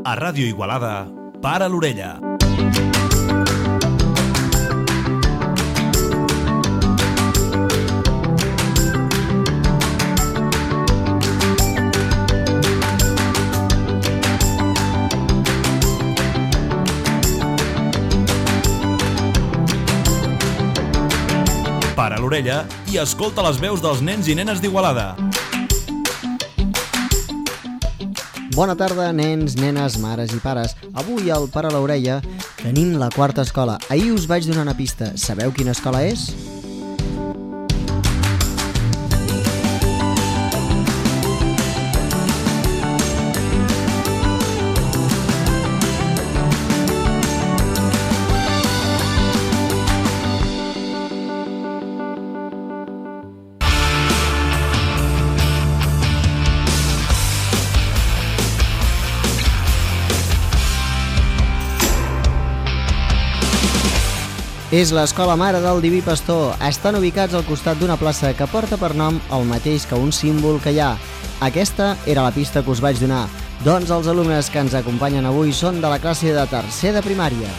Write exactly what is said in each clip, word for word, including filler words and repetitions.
A Ràdio Igualada, Para l'Orella. Para l'Orella i escolta les veus dels nens i nenes d'Igualada. Bona tarda, nens, nenes, mares i pares. Avui al Para l'Orella tenim la quarta escola. Ahir us vaig donar una pista. Sabeu quina escola és? És l'Escola Mare del Diví Pastor. Estan ubicats al costat d'una plaça que porta per nom el mateix que un símbol que hi ha. Aquesta era la pista que us vaig donar. Doncs els alumnes que ens acompanyen avui són de la classe de tercer de primària.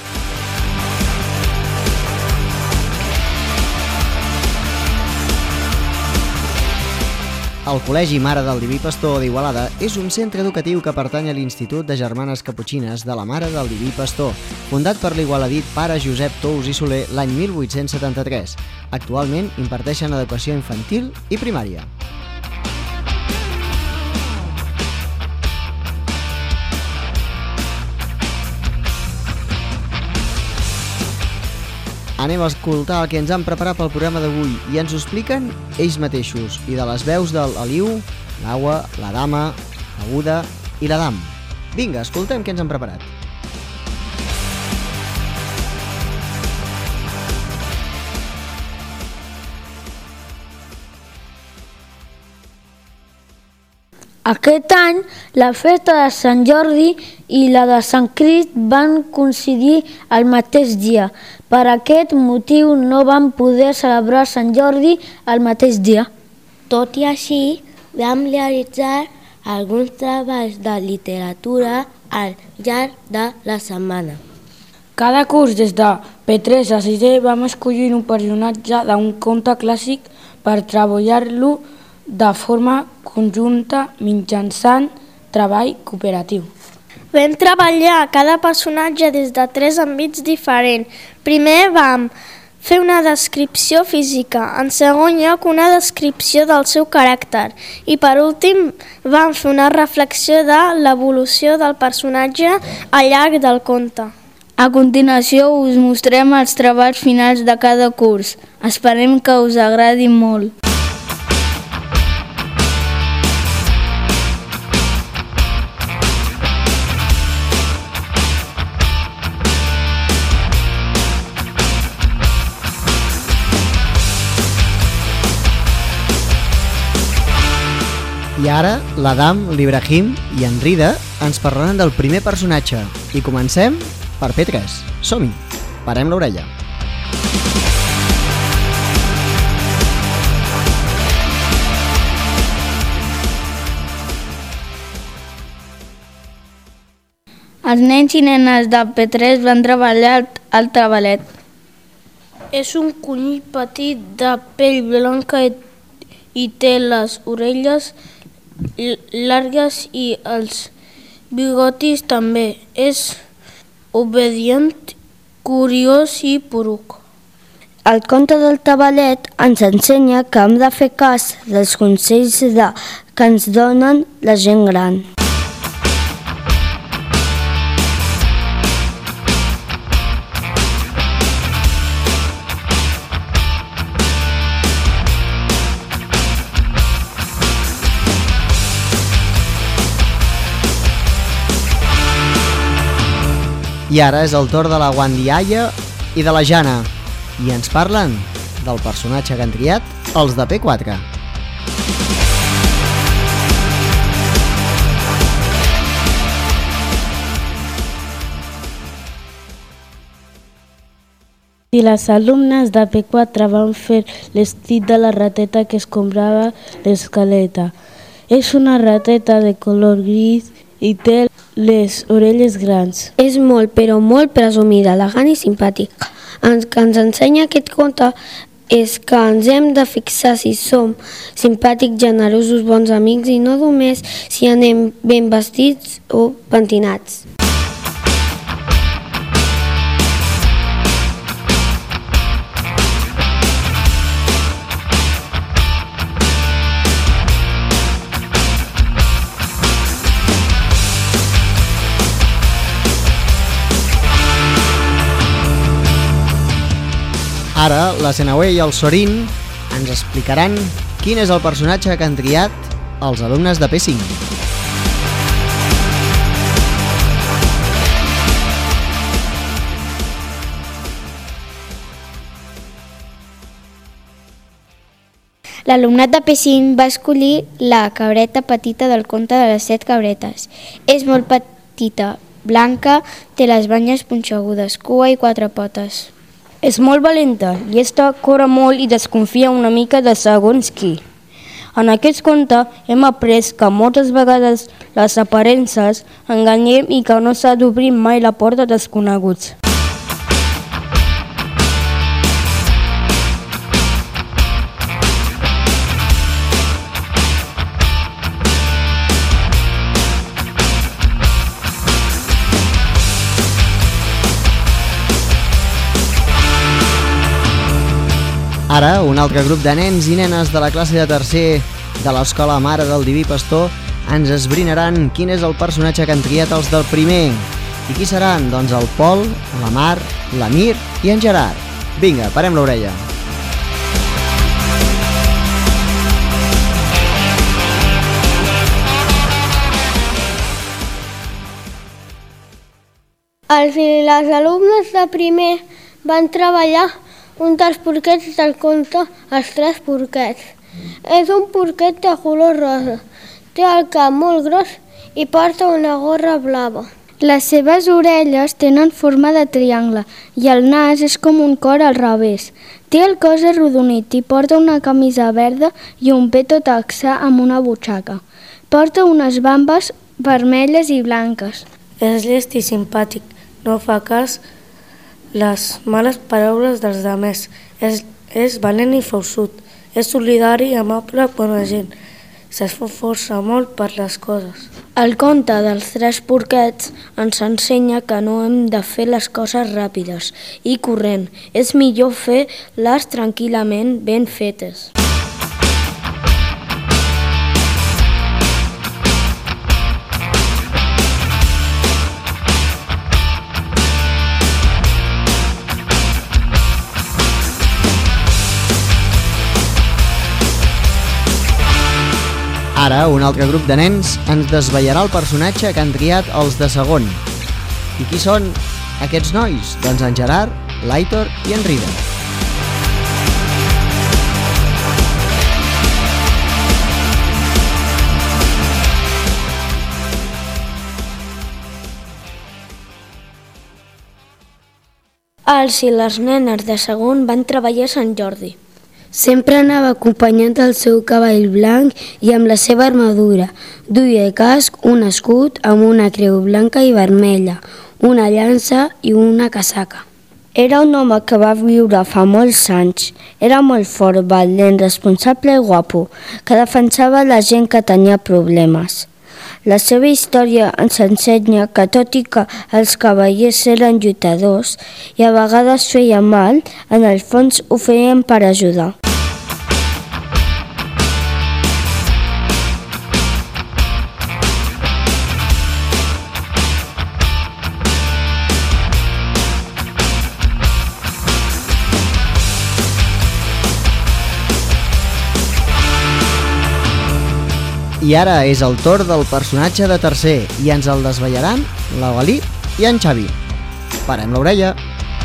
El Col·legi Mare del Diví Pastor d'Igualada és un centre educatiu que pertany a l'Institut de Germanes Caputxines de la Mare del Diví Pastor, fundat per l'igualadit pare Josep Tous i Soler l'any mil vuit-cents setanta-tres. Actualment imparteixen educació infantil i primària. Anem a escoltar el que ens han preparat pel programa d'avui i ens ho expliquen ells mateixos i de les veus del Aliu, l'Aua, la Dama, l'Aguda i l'Adam. Vinga, escoltem què ens han preparat. Aquest any, la festa de Sant Jordi i la de Sant Crist van coincidir el mateix dia. Per aquest motiu no vam poder celebrar Sant Jordi el mateix dia. Tot i així, vam realitzar alguns treballs de literatura al llarg de la setmana. Cada curs, des de P tres a sisè, vam escollir un personatge d'un conte clàssic per treballar-lo de forma conjunta mitjançant treball cooperatiu. Vam treballar cada personatge des de tres àmbits diferents. Primer vam fer una descripció física, en segon lloc una descripció del seu caràcter i per últim vam fer una reflexió de l'evolució del personatge al llarg del conte. A continuació us mostrem els treballs finals de cada curs. Esperem que us agradi molt. I ara, l'Adam, l'Ibrahim i en Rida ens parlaran del primer personatge. I comencem per P tres. Som-hi! Parem l'orella. Els nens i nenes de P tres van treballar al treballet. És un conill petit de pell blanca i té les orelles llargues i els bigotis també. És obedient, curiós i poruc. El conte del tabalet ens ensenya que hem de fer cas dels consells de, que ens donen la gent gran. I ara és el torn de la Guandiaia i de la Jana. I ens parlen del personatge que han triat, els de P quatre. I les alumnes de P quatre van fer l'estit de la rateta que escombrava l'escaleta. És una rateta de color gris i té les orelles grans. És molt, però molt presumida, elegant i simpàtica. El que ens ensenya aquest conte és que ens hem de fixar si som simpàtics, generosos, bons amics i no només si anem ben vestits o pentinats. Ara, la Senahue i el Sorin ens explicaran quin és el personatge que han triat els alumnes de P cinc. L'alumnat de P cinc va escollir la cabreta petita del conte de les set cabretes. És molt petita, blanca, té les banyes punxegudes, cua i quatre potes. És molt valenta, llesta, corre molt i desconfia una mica de segons qui. En aquest conte hem après que moltes vegades les aparences enganyem i que no s'ha d'obrir mai la porta a desconeguts. Ara, un altre grup de nens i nenes de la classe de tercer de l'Escola Mare del Diví Pastor ens esbrinaran quin és el personatge que han triat els del primer. I qui seran? Doncs el Pol, la Mar, l'Amir i en Gerard. Vinga, parem l'orella. Els i les alumnes de primer van treballar un dels porquets del conte Els tres porquets. És un porquet de color rosa, té el cap molt gros i porta una gorra blava. Les seves orelles tenen forma de triangle i el nas és com un cor al revés. Té el cos arrodonit i porta una camisa verda i un peto texà amb una butxaca. Porta unes bambes vermelles i blanques. És llest i simpàtic, no fa cas les males paraules dels demés. És, és valent i forçut, és solidari i amable amb la gent. S'esforça molt per les coses. El conte dels tres porquets ens ensenya que no hem de fer les coses ràpides i corrent. És millor fer-les tranquil·lament ben fetes. Ara, un altre grup de nens ens desvetllarà el personatge que han triat els de segon. I qui són aquests nois? Doncs en Gerard, l'Aitor i en Rida. Els i les nenes de segon van treballar a Sant Jordi. Sempre anava acompanyat del seu cavall blanc i amb la seva armadura. Duia casc, un escut amb una creu blanca i vermella, una llança i una casaca. Era un home que va viure fa molts anys. Era molt fort, valent, responsable i guapo, que defensava la gent que tenia problemes. La seva història ens ensenya que tot i que els cavallers eren lluitadors i a vegades feien mal, en el fons ho feien per ajudar. I ara és el torn del personatge de tercer i ens el desvetllaran la Galí i en Xavi. Parem l'orella.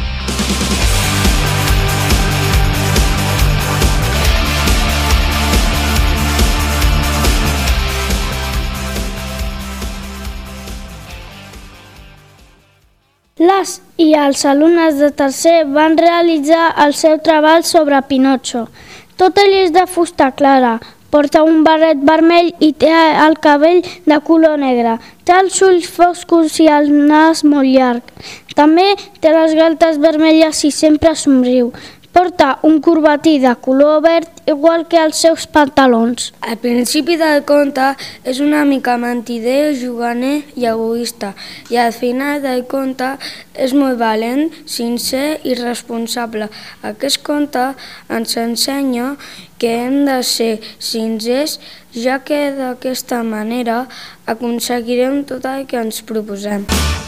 Les i els alumnes de tercer van realitzar el seu treball sobre Pinotxo. Tot ell és de fusta clara, porta un barret vermell i té el cabell de color negre. Té els ulls foscos i el nas molt llarg. També té les galtes vermelles i sempre somriu. Porta un corbatí de color verd igual que els seus pantalons. Al principi del conte és una mica mentider, juganer i egoista, i al final del conte és molt valent, sincer i responsable. Aquest conte ens ensenya que hem de ser sincers, ja que d'aquesta manera aconseguirem tot el que ens proposem.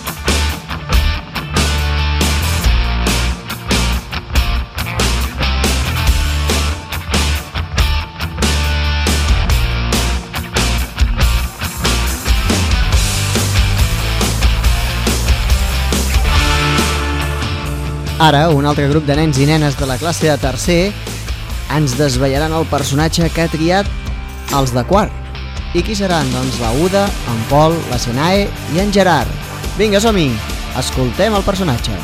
Ara, un altre grup de nens i nenes de la classe de tercer ens desvetllaran el personatge que ha triat els de quart. I qui seran? Doncs la Uda, en Pol, la Senae i en Gerard. Vinga, som-hi! Escoltem el personatge.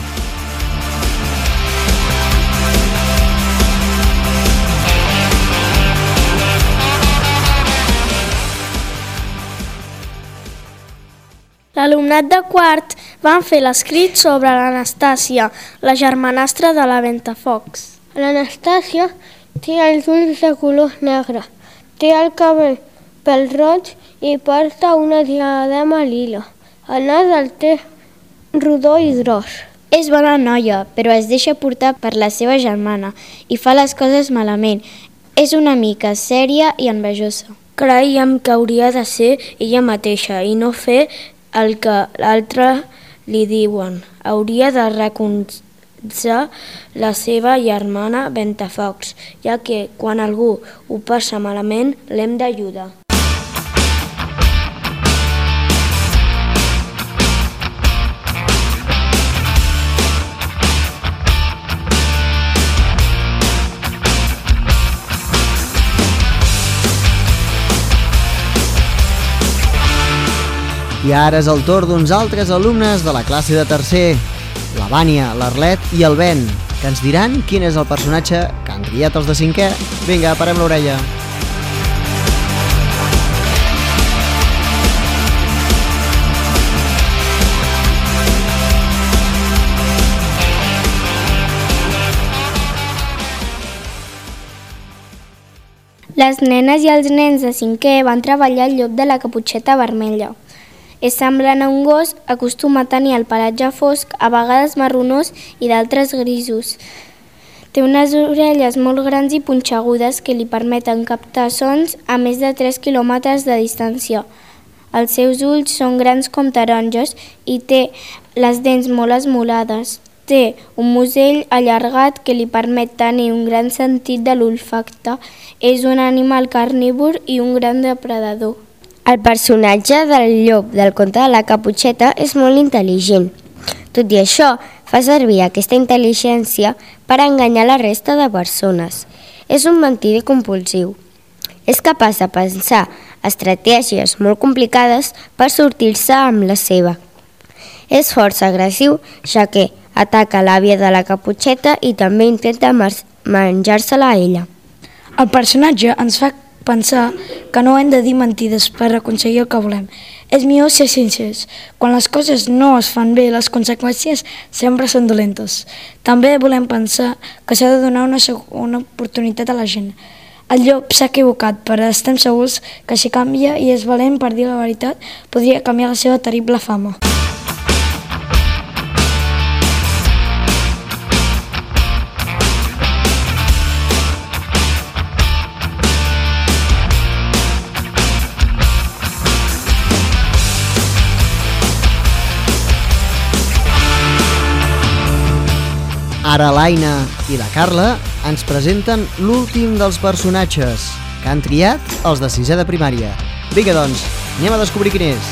L'alumnat de quart van fer l'escrit sobre l'Anastàcia, la germanastra de la Ventafocs. L'Anastàcia té els ulls de color negre, té el cabell pèl roig i porta una diadema lila. El nas el té rodó i gros. És bona noia, però es deixa portar per la seva germana i fa les coses malament. És una mica sèria i envejosa. Creiem que hauria de ser ella mateixa i no fer el que l'altre li diuen. Hauria de reconèixer la seva germana Ventafocs, ja que quan algú ho passa malament l'hem d'ajudar. I ara és el torn d'uns altres alumnes de la classe de tercer, la Vània, l'Arlet i el Ben, que ens diran quin és el personatge que han triat els de cinquè. Vinga, parem l'orella. Les nenes i els nens de cinquè van treballar al llop de la caputxeta vermella. És semblant a un gos, acostuma a tenir el pelatge fosc, a vegades marronós i d'altres grisos. Té unes orelles molt grans i punxegudes que li permeten captar sons a més de tres quilòmetres de distància. Els seus ulls són grans com taronges i té les dents molt esmolades. Té un musell allargat que li permet tenir un gran sentit de l'olfacte. És un animal carnívor i un gran depredador. El personatge del llop del conte de la caputxeta és molt intel·ligent. Tot i això, fa servir aquesta intel·ligència per enganyar la resta de persones. És un mentider compulsiu. És capaç de pensar estratègies molt complicades per sortir-se amb la seva. És força agressiu, ja que ataca l'àvia de la caputxeta i també intenta menjar-se-la a ella. El personatge ens fa pensar que no hem de dir mentides per aconseguir el que volem. És millor ser sincers. Quan les coses no es fan bé, les conseqüències sempre són dolentes. També volem pensar que s'ha de donar una segona oportunitat a la gent. El llop s'ha equivocat, però estem segurs que si canvia i és valent per dir la veritat, podria canviar la seva terrible fama. Ara l'Aina i la Carla ens presenten l'últim dels personatges que han triat els de sisè de primària. Vinga, doncs, anem a descobrir quin és.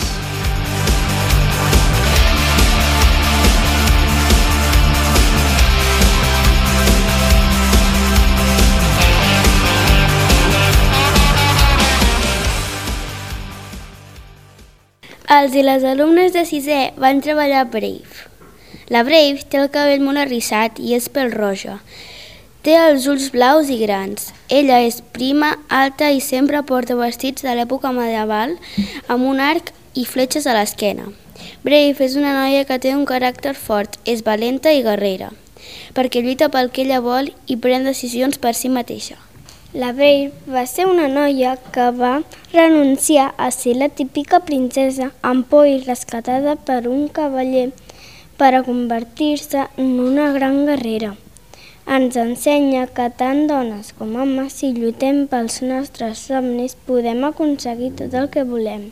Els i les alumnes de sisè van treballar a Brave. La Brave té el cabell molt arrissat i és pèl roja. Té els ulls blaus i grans. Ella és prima, alta i sempre porta vestits de l'època medieval amb un arc i fletxes a l'esquena. Brave és una noia que té un caràcter fort, és valenta i guerrera, perquè lluita pel que ella vol i pren decisions per si mateixa. La Brave va ser una noia que va renunciar a ser la típica princesa amb por i rescatada per un cavaller per a convertir-se en una gran guerrera. Ens ensenya que tant dones com homes, si lluitem pels nostres somnis, podem aconseguir tot el que volem.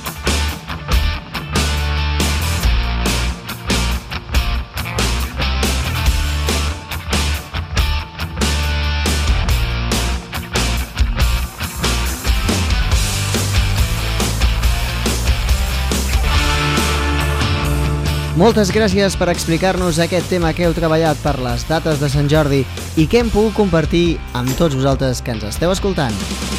Moltes gràcies per explicar-nos aquest tema que heu treballat per les dates de Sant Jordi i que hem pogut compartir amb tots vosaltres que ens esteu escoltant.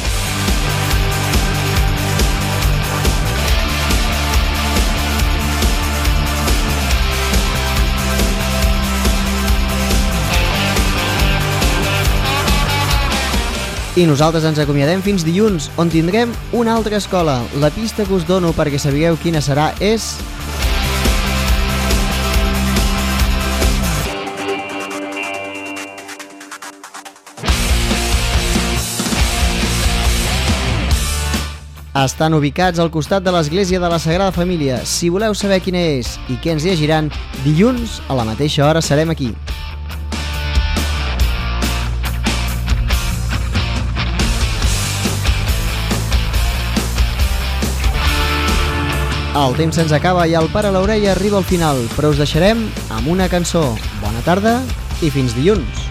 I nosaltres ens acomiadem fins dilluns, on tindrem una altra escola. La pista que us dono perquè sapigueu quina serà és... Estan ubicats al costat de l'església de la Sagrada Família. Si voleu saber quina és i què ens llegiran, dilluns a la mateixa hora serem aquí. El temps se'ns acaba i el Para l'Orella arriba al final, però us deixarem amb una cançó. Bona tarda i fins dilluns.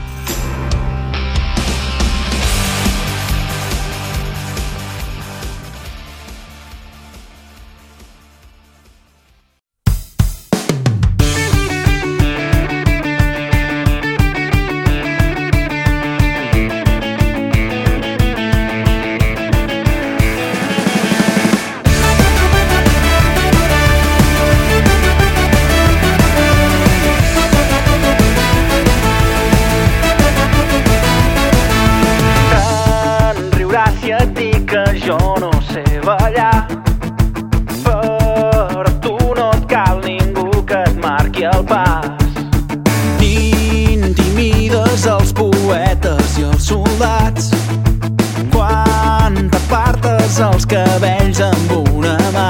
Els cabells amb una mà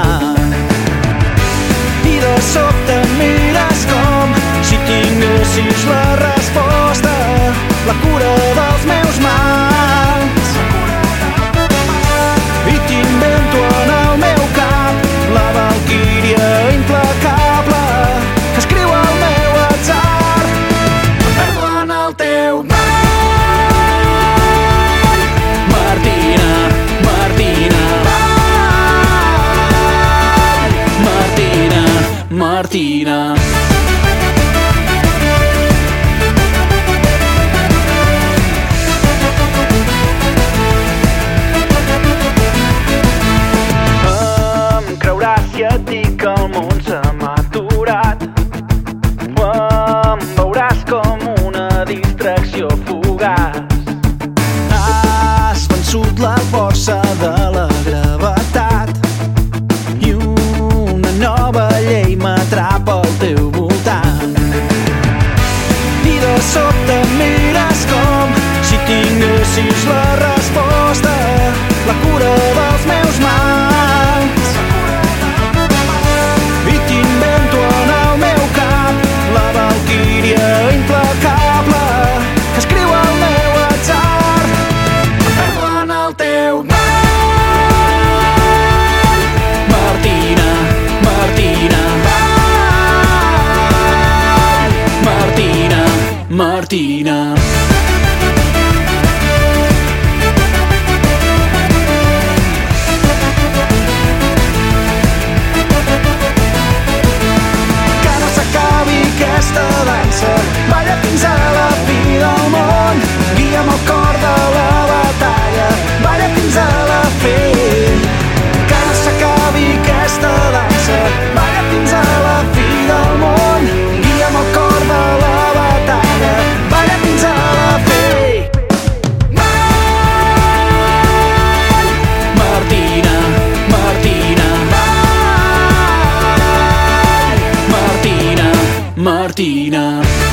i de sobte mires com si tinguessis la resposta, la cura dels meus mals, i t'invento en el meu cap la valquíria implacable que escriu el meu atzar. Em perdo en el teu ball, Martina, Martina, Martina, Martina. Em creuràs si et dic que el món se m'ha aturat, o em veuràs com una distracció fugaç. Has vençut la força de la gravetat i una nova llei m'atrapa al teu voltant. I de sobte mires com si tinguessis la resposta, la cura dels meus mals, i t'invento en el meu cap la valquíria implacable que escriu el meu atzar. Em perdo en el teu ball, Martina, Martina, Martina, Martina. Que no s'acabi aquesta dansa, balla fins a la fi del món, guia'm el cor de la batalla, balla fins a la fi. Que no s'acabi aquesta dansa, balla fins a la fi del món, guia'm el cor de la batalla, balla fins a la fi. Martina.